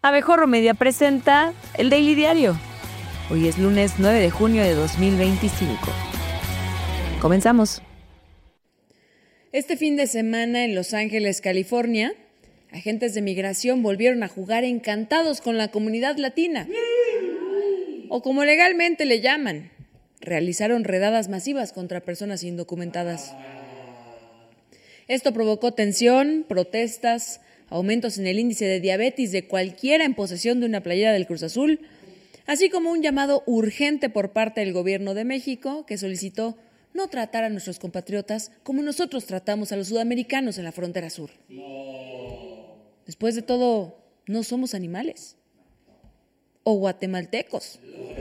Abejorro Media presenta el Daily Diario. Hoy es lunes 9 de junio de 2025. Comenzamos. Este fin de semana en Los Ángeles, California, agentes de migración volvieron a jugar encantados con la comunidad latina. O como legalmente le llaman, realizaron redadas masivas contra personas indocumentadas. Esto provocó tensión, protestas, aumentos en el índice de diabetes de cualquiera en posesión de una playera del Cruz Azul, así como un llamado urgente por parte del gobierno de México que solicitó no tratar a nuestros compatriotas como nosotros tratamos a los sudamericanos en la frontera sur. Después de todo, no somos animales o guatemaltecos.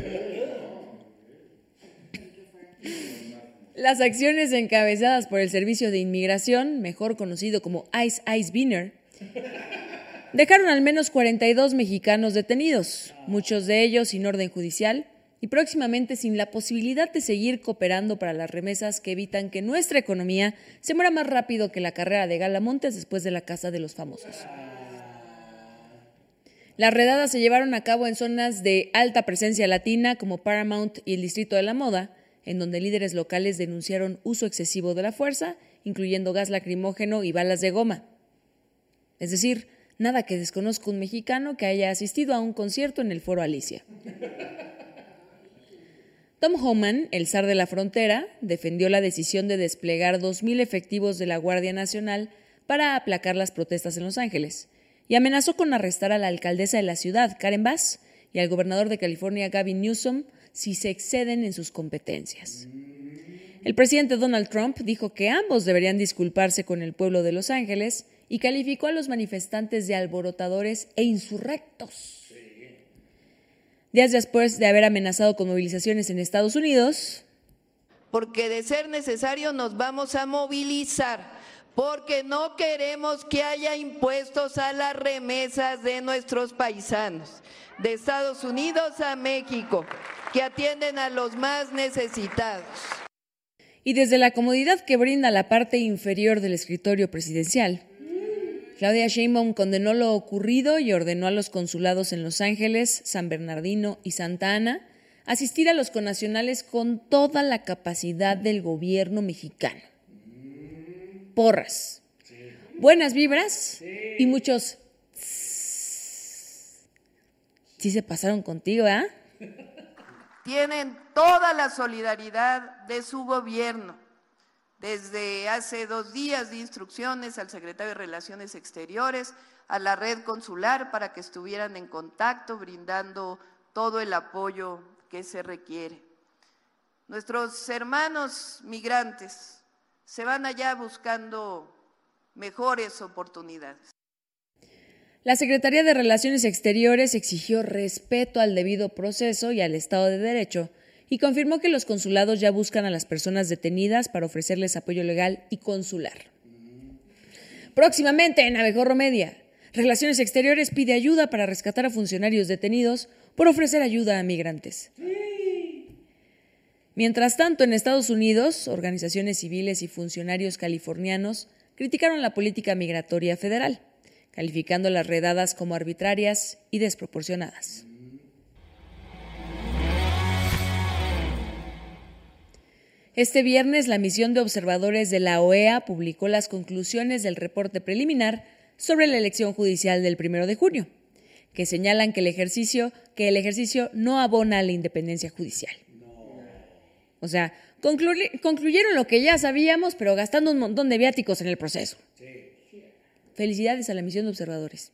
Las acciones encabezadas por el Servicio de Inmigración, mejor conocido como ICE Beaner, dejaron al menos 42 mexicanos detenidos, muchos de ellos sin orden judicial y próximamente sin la posibilidad de seguir cooperando para las remesas que evitan que nuestra economía se muera más rápido que la carrera de Galamontes después de la Casa de los Famosos. Las redadas se llevaron a cabo en zonas de alta presencia latina como Paramount y el Distrito de la Moda, en donde líderes locales denunciaron uso excesivo de la fuerza, incluyendo gas lacrimógeno y balas de goma. Es decir, nada que desconozca un mexicano que haya asistido a un concierto en el Foro Alicia. Tom Homan, el zar de la frontera, defendió la decisión de desplegar 2,000 efectivos de la Guardia Nacional para aplacar las protestas en Los Ángeles y amenazó con arrestar a la alcaldesa de la ciudad, Karen Bass, y al gobernador de California, Gavin Newsom, si se exceden en sus competencias. El presidente Donald Trump dijo que ambos deberían disculparse con el pueblo de Los Ángeles y calificó a los manifestantes de alborotadores e insurrectos. Días después de haber amenazado con movilizaciones en Estados Unidos, porque de ser necesario nos vamos a movilizar, porque no queremos que haya impuestos a las remesas de nuestros paisanos, de Estados Unidos a México, que atienden a los más necesitados. Y desde la comodidad que brinda la parte inferior del escritorio presidencial, Claudia Sheinbaum condenó lo ocurrido y ordenó a los consulados en Los Ángeles, San Bernardino y Santa Ana asistir a los connacionales con toda la capacidad del gobierno mexicano. Porras, buenas vibras y muchos sí se pasaron contigo, ¿eh? Tienen toda la solidaridad de su gobierno. Desde hace 2 días di instrucciones al secretario de Relaciones Exteriores, a la red consular, para que estuvieran en contacto, brindando todo el apoyo que se requiere. Nuestros hermanos migrantes se van allá buscando mejores oportunidades. La Secretaría de Relaciones Exteriores exigió respeto al debido proceso y al Estado de Derecho y confirmó que los consulados ya buscan a las personas detenidas para ofrecerles apoyo legal y consular. Próximamente en Abejorro Media, Relaciones Exteriores pide ayuda para rescatar a funcionarios detenidos por ofrecer ayuda a migrantes. Mientras tanto, en Estados Unidos, organizaciones civiles y funcionarios californianos criticaron la política migratoria federal, calificando las redadas como arbitrarias y desproporcionadas. Este viernes, la misión de observadores de la OEA publicó las conclusiones del reporte preliminar sobre la elección judicial del 1 de junio, que señalan que el ejercicio no abona a la independencia judicial. O sea, concluyeron lo que ya sabíamos, pero gastando un montón de viáticos en el proceso. Felicidades a la misión de observadores.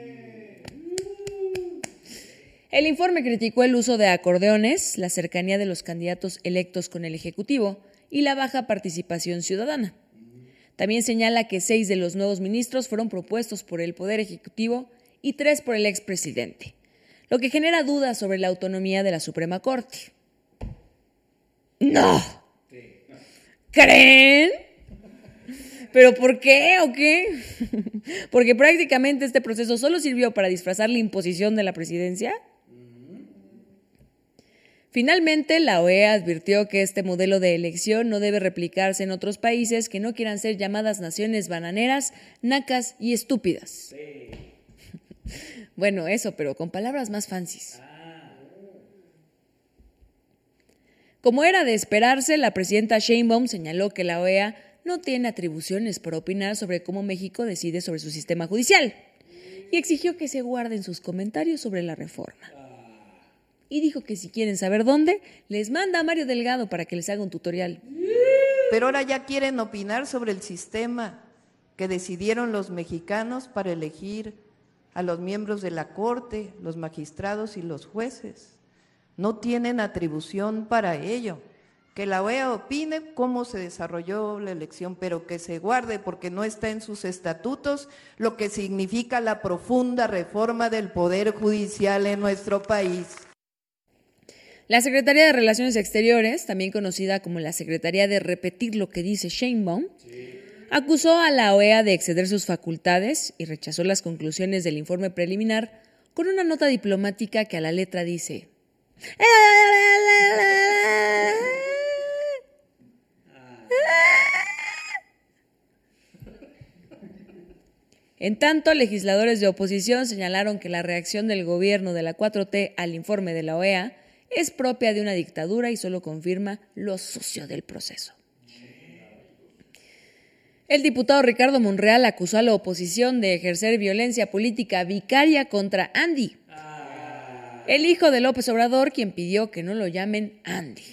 El informe criticó el uso de acordeones, la cercanía de los candidatos electos con el Ejecutivo y la baja participación ciudadana. También señala que 6 de los nuevos ministros fueron propuestos por el Poder Ejecutivo y 3 por el expresidente, lo que genera dudas sobre la autonomía de la Suprema Corte. ¡No! ¿Creen? ¿Pero por qué o qué? ¿Porque prácticamente este proceso solo sirvió para disfrazar la imposición de la presidencia? Finalmente, la OEA advirtió que este modelo de elección no debe replicarse en otros países que no quieran ser llamadas naciones bananeras, nacas y estúpidas. Bueno, eso, pero con palabras más fancies. Como era de esperarse, la presidenta Sheinbaum señaló que la OEA no tiene atribuciones para opinar sobre cómo México decide sobre su sistema judicial y exigió que se guarden sus comentarios sobre la reforma. Y dijo que si quieren saber dónde, les manda a Mario Delgado para que les haga un tutorial. Pero ahora ya quieren opinar sobre el sistema que decidieron los mexicanos para elegir a los miembros de la Corte, los magistrados y los jueces. No tienen atribución para ello. Que la OEA opine cómo se desarrolló la elección, pero que se guarde porque no está en sus estatutos lo que significa la profunda reforma del Poder Judicial en nuestro país. La Secretaría de Relaciones Exteriores, también conocida como la Secretaría de Repetir lo que dice Sheinbaum, acusó a la OEA de exceder sus facultades y rechazó las conclusiones del informe preliminar con una nota diplomática que a la letra dice: En tanto, legisladores de oposición señalaron que la reacción del gobierno de la 4T al informe de la OEA es propia de una dictadura y solo confirma lo sucio del proceso. El diputado Ricardo Monreal acusó a la oposición de ejercer violencia política vicaria contra Andy, el hijo de López Obrador, quien pidió que no lo llamen Andy.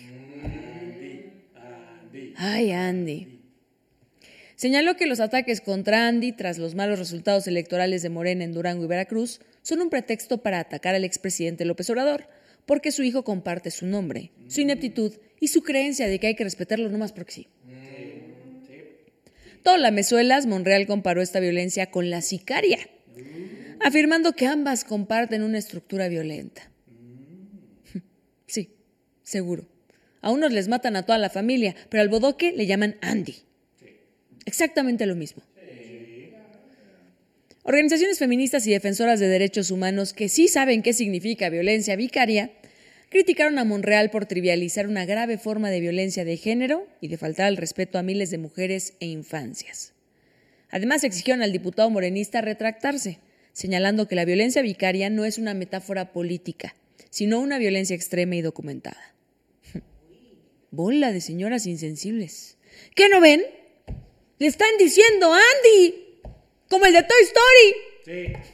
Ay, Andy. Señaló que los ataques contra Andy, tras los malos resultados electorales de Morena en Durango y Veracruz, son un pretexto para atacar al expresidente López Obrador, porque su hijo comparte su nombre, su ineptitud y su creencia de que hay que respetarlo nomás porque sí. Todo lamezuelas, Monreal comparó esta violencia con la sicaria, afirmando que ambas comparten una estructura violenta. Sí, seguro. A unos les matan a toda la familia, pero al bodoque le llaman Andy. Exactamente lo mismo. Organizaciones feministas y defensoras de derechos humanos que sí saben qué significa violencia vicaria, criticaron a Monreal por trivializar una grave forma de violencia de género y de faltar al respeto a miles de mujeres e infancias. Además, exigieron al diputado morenista retractarse, señalando que la violencia vicaria no es una metáfora política, sino una violencia extrema y documentada. Bola de señoras insensibles. ¿Qué no ven? ¡Le están diciendo Andy! ¡Como el de Toy Story! Sí.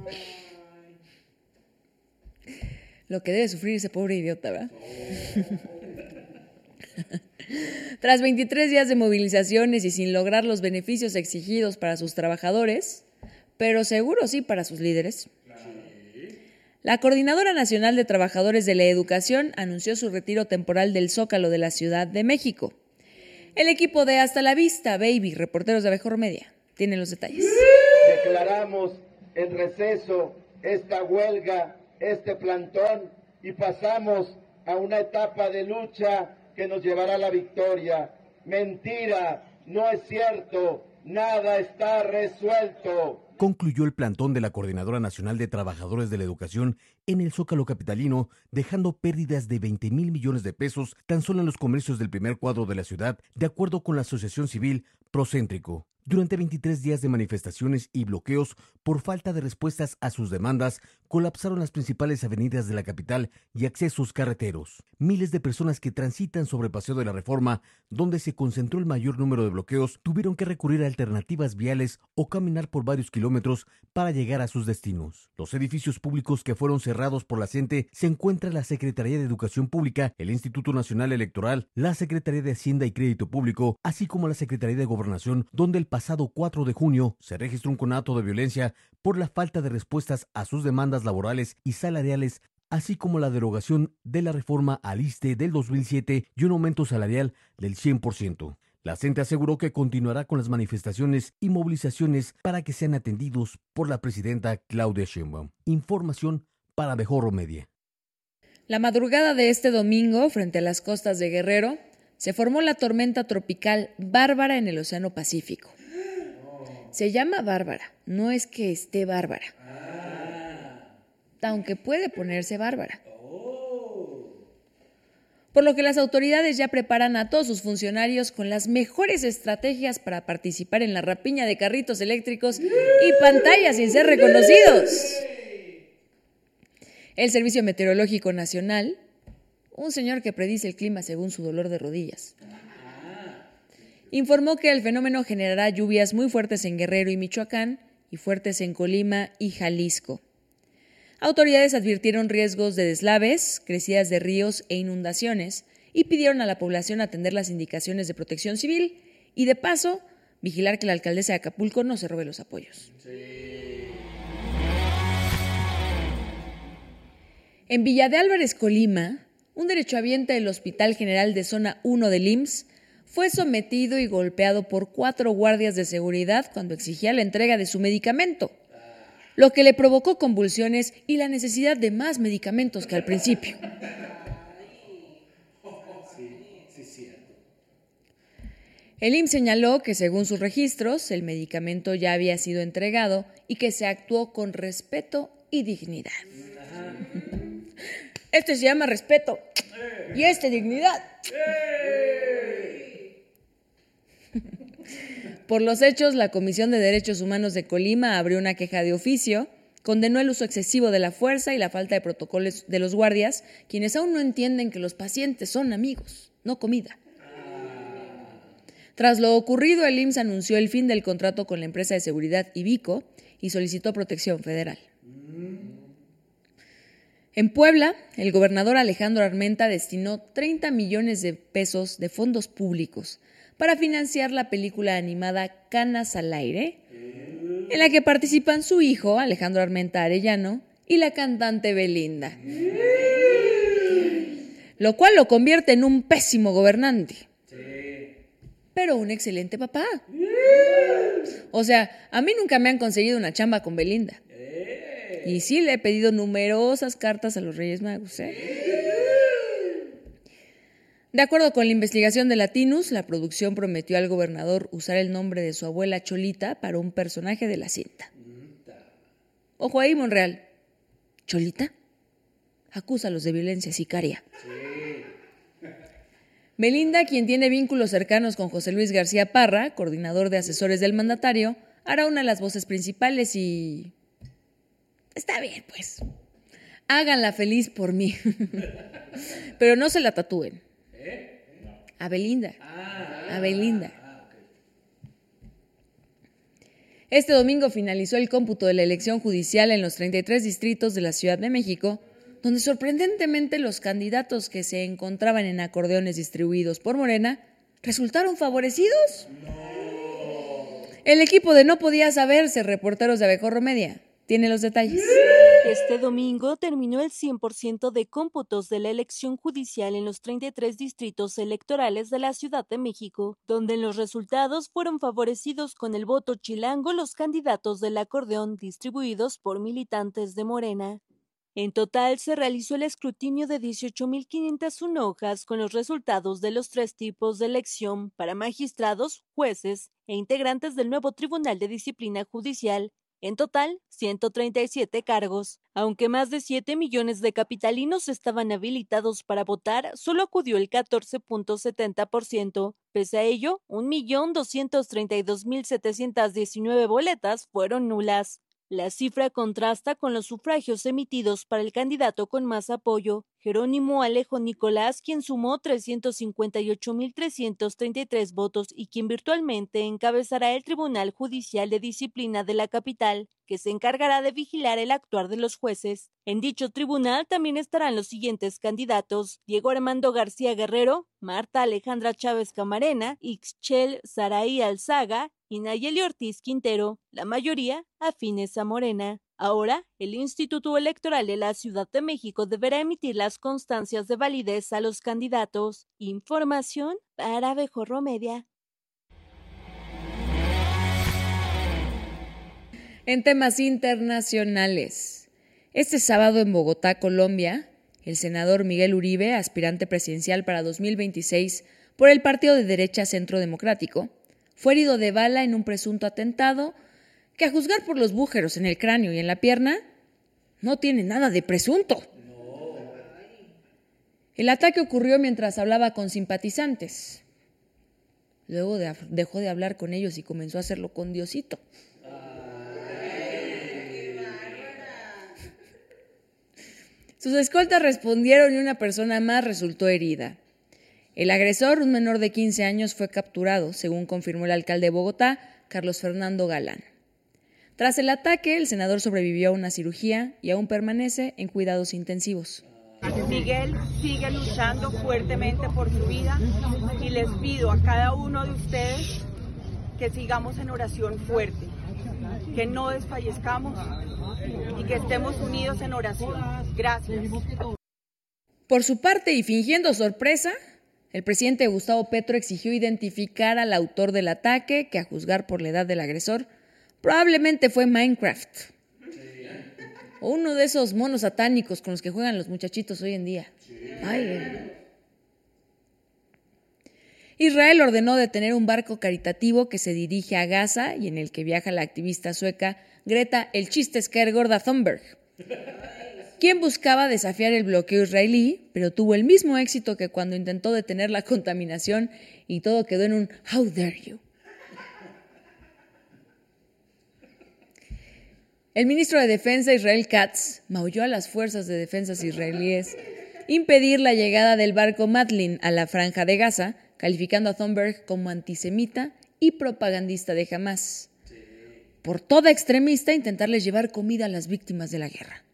Lo que debe sufrir ese pobre idiota, ¿verdad? Tras 23 días de movilizaciones y sin lograr los beneficios exigidos para sus trabajadores, pero seguro sí para sus líderes, la Coordinadora Nacional de Trabajadores de la Educación anunció su retiro temporal del Zócalo de la Ciudad de México. El equipo de Hasta la Vista, Baby, reporteros de Abejorro Media, tienen los detalles. Declaramos en receso esta huelga, este plantón, y pasamos a una etapa de lucha que nos llevará a la victoria. Mentira, no es cierto, nada está resuelto. Concluyó el plantón de la Coordinadora Nacional de Trabajadores de la Educación en el Zócalo capitalino, dejando pérdidas de 20,000 millones de pesos tan solo en los comercios del primer cuadro de la ciudad, de acuerdo con la Asociación Civil Procéntrico. Durante 23 días de manifestaciones y bloqueos por falta de respuestas a sus demandas, colapsaron las principales avenidas de la capital y accesos carreteros. Miles de personas que transitan sobre Paseo de la Reforma, donde se concentró el mayor número de bloqueos, tuvieron que recurrir a alternativas viales o caminar por varios kilómetros para llegar a sus destinos. Los edificios públicos que fueron cerrados por la CENTE se encuentran la Secretaría de Educación Pública, el Instituto Nacional Electoral, la Secretaría de Hacienda y Crédito Público, así como la Secretaría de Gobernación, donde el pasado 4 de junio se registró un conato de violencia por la falta de respuestas a sus demandas laborales y salariales, así como la derogación de la reforma al ISSSTE del 2007 y un aumento salarial del 100%. La CENTE aseguró que continuará con las manifestaciones y movilizaciones para que sean atendidos por la presidenta Claudia Sheinbaum. Información para Abejorro Media. La madrugada de este domingo, frente a las costas de Guerrero, se formó la tormenta tropical Bárbara en el Océano Pacífico. Se llama Bárbara, no es que esté bárbara, aunque puede ponerse bárbara. Por lo que las autoridades ya preparan a todos sus funcionarios con las mejores estrategias para participar en la rapiña de carritos eléctricos y pantallas sin ser reconocidos. El Servicio Meteorológico Nacional, un señor que predice el clima según su dolor de rodillas, informó que el fenómeno generará lluvias muy fuertes en Guerrero y Michoacán y fuertes en Colima y Jalisco. Autoridades advirtieron riesgos de deslaves, crecidas de ríos e inundaciones y pidieron a la población atender las indicaciones de Protección Civil y, de paso, vigilar que la alcaldesa de Acapulco no se robe los apoyos. Sí. En Villa de Álvarez, Colima, un derechohabiente del Hospital General de Zona 1 del IMSS fue sometido y golpeado por 4 guardias de seguridad cuando exigía la entrega de su medicamento, lo que le provocó convulsiones y la necesidad de más medicamentos que al principio. El IMSS señaló que, según sus registros, el medicamento ya había sido entregado y que se actuó con respeto y dignidad. Este se llama respeto y dignidad. Por los hechos, la Comisión de Derechos Humanos de Colima abrió una queja de oficio, condenó el uso excesivo de la fuerza y la falta de protocolos de los guardias, quienes aún no entienden que los pacientes son amigos, no comida. Tras lo ocurrido, el IMSS anunció el fin del contrato con la empresa de seguridad Ivico y solicitó protección federal. En Puebla, el gobernador Alejandro Armenta destinó 30 millones de pesos de fondos públicos para financiar la película animada Canas al Aire, en la que participan su hijo, Alejandro Armenta Arellano, y la cantante Belinda, lo cual lo convierte en un pésimo gobernante, pero un excelente papá. O sea, a mí nunca me han conseguido una chamba con Belinda. Y sí, le he pedido numerosas cartas a los Reyes Magos, De acuerdo con la investigación de Latinus, la producción prometió al gobernador usar el nombre de su abuela Cholita para un personaje de la cinta. Ojo ahí, Monreal. ¿Cholita? Acúsalos de violencia sicaria. Belinda, quien tiene vínculos cercanos con José Luis García Parra, coordinador de asesores del mandatario, hará una de las voces principales y... Está bien, pues. Háganla feliz por mí. Pero no se la tatúen. A Belinda. A Belinda. Este domingo finalizó el cómputo de la elección judicial en los 33 distritos de la Ciudad de México, donde sorprendentemente los candidatos que se encontraban en acordeones distribuidos por Morena resultaron favorecidos. El equipo de No Podía Saberse, reporteros de Abejorro Media, tiene los detalles. Este domingo terminó el 100% de cómputos de la elección judicial en los 33 distritos electorales de la Ciudad de México, donde en los resultados fueron favorecidos con el voto chilango los candidatos del acordeón distribuidos por militantes de Morena. En total se realizó el escrutinio de 18.501 hojas con los resultados de los 3 tipos de elección para magistrados, jueces e integrantes del nuevo Tribunal de Disciplina Judicial. En total, 137 cargos. Aunque más de 7 millones de capitalinos estaban habilitados para votar, solo acudió el 14.70%. Pese a ello, 1.232.719 boletas fueron nulas. La cifra contrasta con los sufragios emitidos para el candidato con más apoyo, Jerónimo Alejo Nicolás, quien sumó 358.333 votos y quien virtualmente encabezará el Tribunal Judicial de Disciplina de la capital, que se encargará de vigilar el actuar de los jueces. En dicho tribunal también estarán los siguientes candidatos: Diego Armando García Guerrero, Marta Alejandra Chávez Camarena, Ixchel Saraí Alzaga y Nayeli Ortiz Quintero, la mayoría afines a Morena. Ahora, el Instituto Electoral de la Ciudad de México deberá emitir las constancias de validez a los candidatos. Información para Abejorro Media. En temas internacionales, este sábado en Bogotá, Colombia, el senador Miguel Uribe, aspirante presidencial para 2026 por el partido de derecha Centro Democrático, fue herido de bala en un presunto atentado que, a juzgar por los bújeros en el cráneo y en la pierna, no tiene nada de presunto. El ataque ocurrió mientras hablaba con simpatizantes. Luego dejó de hablar con ellos y comenzó a hacerlo con Diosito. Sus escoltas respondieron y una persona más resultó herida. El agresor, un menor de 15 años, fue capturado, según confirmó el alcalde de Bogotá, Carlos Fernando Galán. Tras el ataque, el senador sobrevivió a una cirugía y aún permanece en cuidados intensivos. Miguel sigue luchando fuertemente por su vida y les pido a cada uno de ustedes que sigamos en oración fuerte, que no desfallezcamos y que estemos unidos en oración. Gracias. Por su parte, y fingiendo sorpresa, el presidente Gustavo Petro exigió identificar al autor del ataque, que a juzgar por la edad del agresor, probablemente fue Minecraft. O uno de esos monos satánicos con los que juegan los muchachitos hoy en día. Ay. Israel ordenó detener un barco caritativo que se dirige a Gaza y en el que viaja la activista sueca Greta el chiste gorda Thunberg, quien buscaba desafiar el bloqueo israelí, pero tuvo el mismo éxito que cuando intentó detener la contaminación y todo quedó en un "How dare you". El ministro de Defensa, Israel Katz, maulló a las fuerzas de defensa israelíes impedir la llegada del barco Madlin a la franja de Gaza, calificando a Thunberg como antisemita y propagandista de Hamás. Por toda extremista, intentarles llevar comida a las víctimas de la guerra.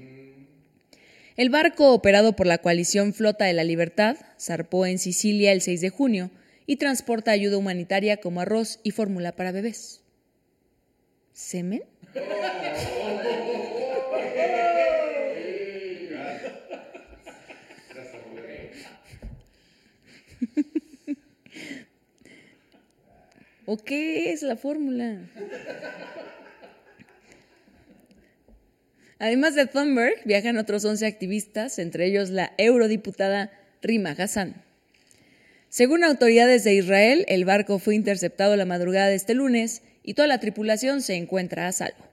El barco, operado por la coalición Flota de la Libertad, zarpó en Sicilia el 6 de junio y transporta ayuda humanitaria como arroz y fórmula para bebés. ¿Semen? ¿O qué es la fórmula? Además de Thunberg, viajan otros 11 activistas, entre ellos la eurodiputada Rima Hassan. Según autoridades de Israel, el barco fue interceptado la madrugada de este lunes y toda la tripulación se encuentra a salvo.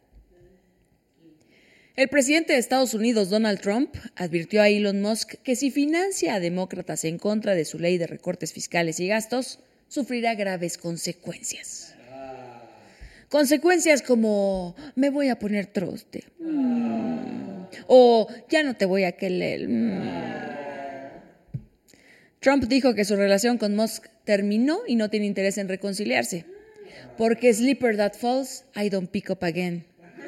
El presidente de Estados Unidos, Donald Trump, advirtió a Elon Musk que si financia a demócratas en contra de su ley de recortes fiscales y gastos, sufrirá graves consecuencias. Consecuencias como me voy a poner troste. O ya no te voy a querer. Trump dijo que su relación con Musk terminó y no tiene interés en reconciliarse. Porque slipper that falls, I don't pick up again.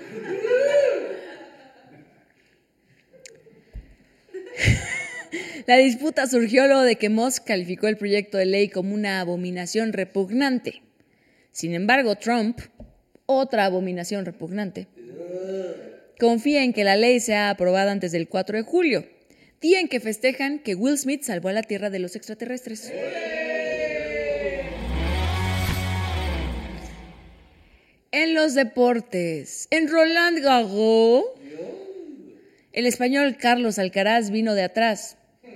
La disputa surgió luego de que Musk calificó el proyecto de ley como una abominación repugnante. Sin embargo, Trump, otra abominación repugnante, confía en que la ley sea aprobada antes del 4 de julio, día en que festejan que Will Smith salvó a la Tierra de los extraterrestres. En los deportes, en Roland Garros, el español Carlos Alcaraz vino de atrás.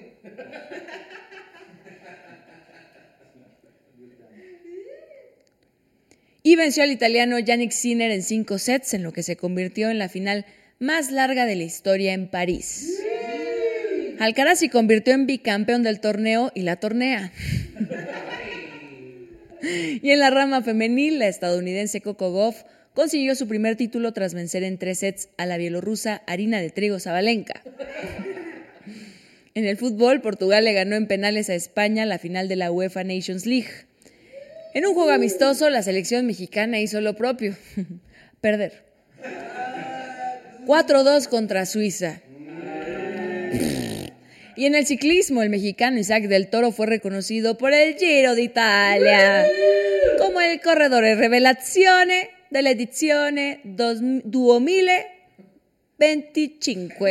Y venció al italiano Jannik Sinner en 5 sets, en lo que se convirtió en la final más larga de la historia en París. Alcaraz se convirtió en bicampeón del torneo y la tornea. Y en la rama femenil, la estadounidense Coco Gauff consiguió su primer título tras vencer en 3 sets a la bielorrusa Arina de Trigo Sabalenka. En el fútbol, Portugal le ganó en penales a España la final de la UEFA Nations League. En un juego amistoso, la selección mexicana hizo lo propio, perder. 4-2 contra Suiza. Y en el ciclismo, el mexicano Isaac del Toro fue reconocido por el Giro d'Italia como el corredor revelazione dell'edizione 2025.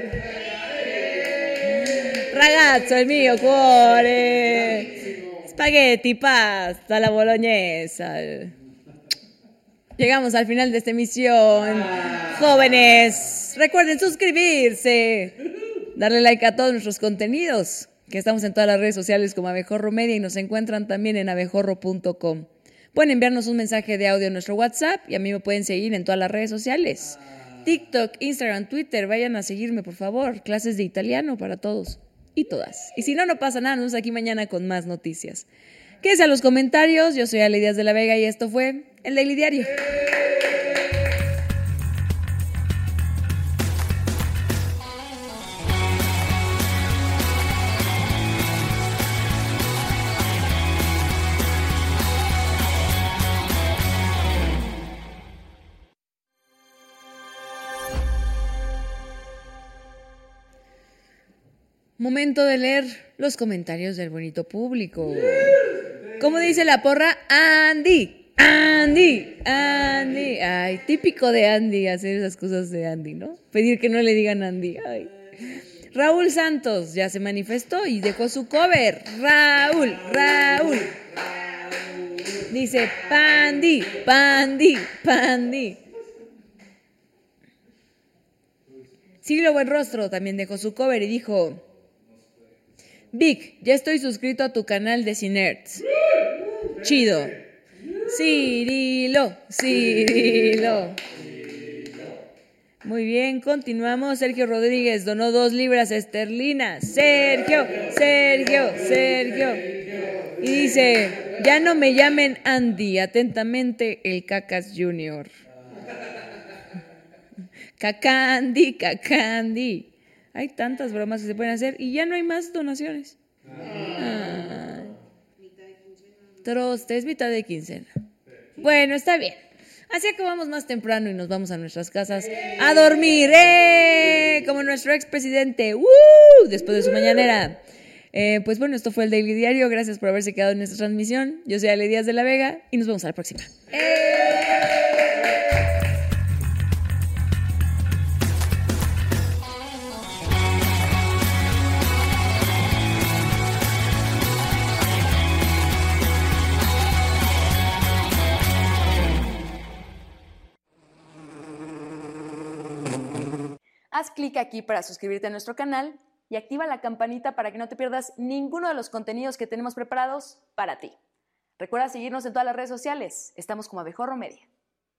Ragazzo, il mio cuore, spaghetti, pasta, la boloñesa. Llegamos al final de esta emisión. Jóvenes, recuerden suscribirse, darle like a todos nuestros contenidos, que estamos en todas las redes sociales como Abejorro Media y nos encuentran también en abejorro.com. Pueden enviarnos un mensaje de audio a nuestro WhatsApp y a mí me pueden seguir en todas las redes sociales. TikTok, Instagram, Twitter, vayan a seguirme, por favor. Clases de italiano para todos y todas. Y si no, no pasa nada, nos vemos aquí mañana con más noticias. Quédense a los comentarios. Yo soy Ale Díaz de la Vega y esto fue El Daily Diario. Momento de leer los comentarios del bonito público. ¿Cómo dice la porra? Andy, Andy, Andy. Ay, típico de Andy hacer esas cosas de Andy, ¿no? Pedir que no le digan Andy. Ay. Raúl Santos ya se manifestó y dejó su cover. Raúl. Dice Pandi. Siglo Buenrostro también dejó su cover y dijo: Vic, ya estoy suscrito a tu canal de Cinerts. Chido. Cirilo. Muy bien, continuamos. Sergio Rodríguez donó 2 libras esterlinas. Sergio. Y dice: ya no me llamen Andy, atentamente el Cacas Junior. Cacandi. Hay tantas bromas que se pueden hacer y ya no hay más donaciones. Trostes, mitad de quincena. Bueno, está bien. Así acabamos más temprano y nos vamos a nuestras casas a dormir, como nuestro expresidente, después de su mañanera. Pues bueno, esto fue el Daily Diario. Gracias por haberse quedado en esta transmisión. Yo soy Ale Díaz de la Vega y nos vemos a la próxima. Haz clic aquí para suscribirte a nuestro canal y activa la campanita para que no te pierdas ninguno de los contenidos que tenemos preparados para ti. Recuerda seguirnos en todas las redes sociales. Estamos como Abejorro Media.